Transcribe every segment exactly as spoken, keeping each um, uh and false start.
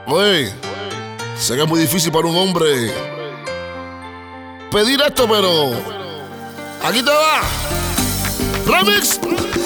Oye, sé que es muy difícil para un hombre pedir esto, pero aquí te va. Remix.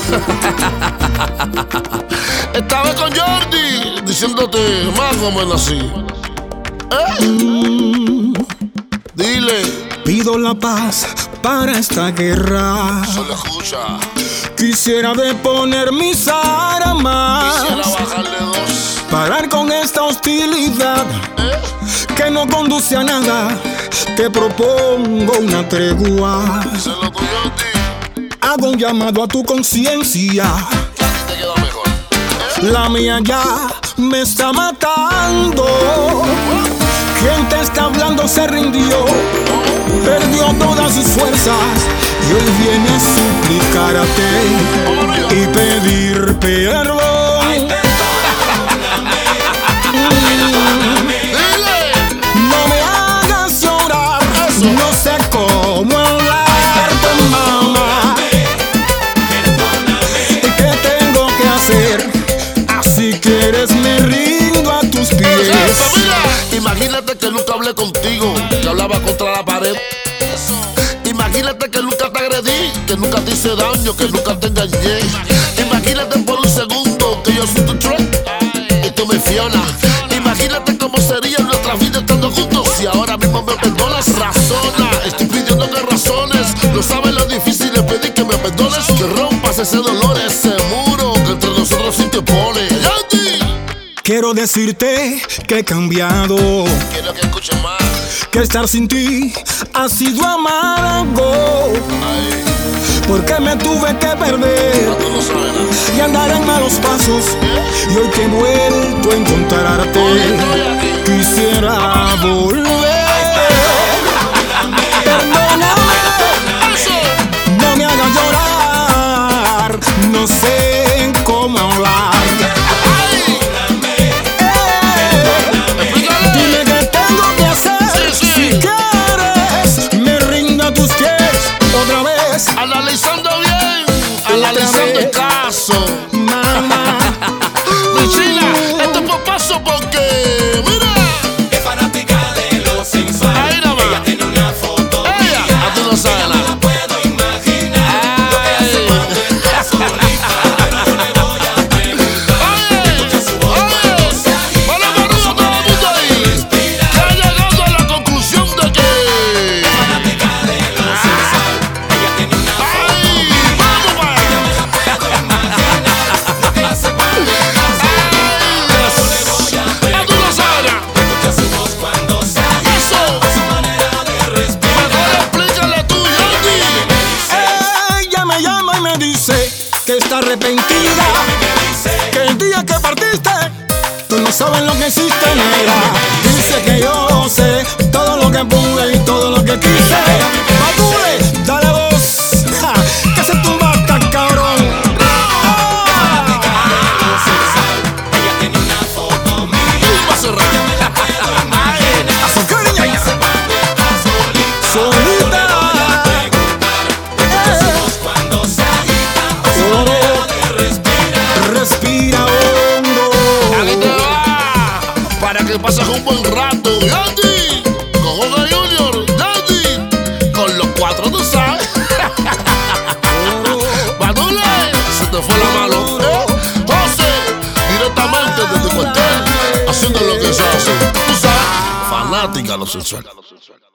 Esta vez con Jordi, diciéndote más o menos así. ¿Eh? Mm. Dile. Pido la paz para esta guerra. Solo escucha. Quisiera deponer mis armas. Quisiera bajarle dos. Parar con esta hostilidad ¿Eh? que no conduce a nada. Te propongo una tregua. Díselo tú, Jordi. Hago un llamado a tu conciencia. Que a ti te queda mejor. ¿Eh? La mía ya me está matando. Quien te está hablando se rindió, perdió todas sus fuerzas y hoy viene a suplicarte y pedir perdón. No me hagas llorar, no sé cómo hablarte, mamá. ¿Qué tengo que hacer? Si quieres me rindo a tus pies. Imagínate que nunca hablé contigo, que hablaba contra la pared. Imagínate que nunca te agredí, que nunca te hice daño, que nunca te engañé. Imagínate por un segundo que yo soy tu Shrek y tú me Fiona. Imagínate cómo sería nuestra vida estando juntos. Si ahora mismo me perdonas, razona. Estoy pidiendo que razones. No sabes lo difícil es pedir que me perdones, que rompas ese dolor, ese muro que entre nosotros sí te pone. Quiero decirte que he cambiado. Quiero que escuches más. Que estar sin ti ha sido amargo. Ay. Porque me tuve que perder No, tú no sabes nada. y andar en malos pasos. ¿Eh? Y hoy que he vuelto a encontrarte, quisiera volver. Perdóname, no me hagas llorar. No sé cómo hablar. Analizando bien, analizando el caso. Mamá, Mi chila, esto es por paso porque, mira, Es fanática de lo sensual. ahí nada más. Ella tiene una foto Ella, mía. a tú no sabes Yo no nada. la puedo imaginar. Lo que hace cuando está solita. Pero yo le voy a preguntar. Escucha su voz cuando se agita. Bueno, Marudo, todo el mundo ahí. Ya llegando a la conclusión de que, Fanática de lo sensual. Ella tiene una foto ay, mía. vamos para allá. Yo no la puedo imaginar. Lo que hace cuando está solita. Pero yo le voy a A tú no sabes nada. Escucha su voz cuando se agita. Eso. Su manera de respirar. Mejor explícale tú, Jordi. ella me llama y me dice que está arrepentida, que el día que partiste tú no sabes lo que hiciste, negra. Dice que yo sé todo lo que pude y todo lo que quise. Madure, dale voz, ja, que se tumba hasta cabrón. Ella tiene una foto mía. Y va a cerrar. Azúcar, ñaña. Solita. Solita. Cuando se agita, su Oh, manera de respirar. respira Aquí hondo. te va, para que pases un buen rato. Jordi, con Joga Junior, Jordi, con los cuatro, tú sabes. Badule, se te fue la mano. ¿Eh? José, directamente desde el cuartel, haciendo lo que se hace. Tú sabes, fanática a lo sensual.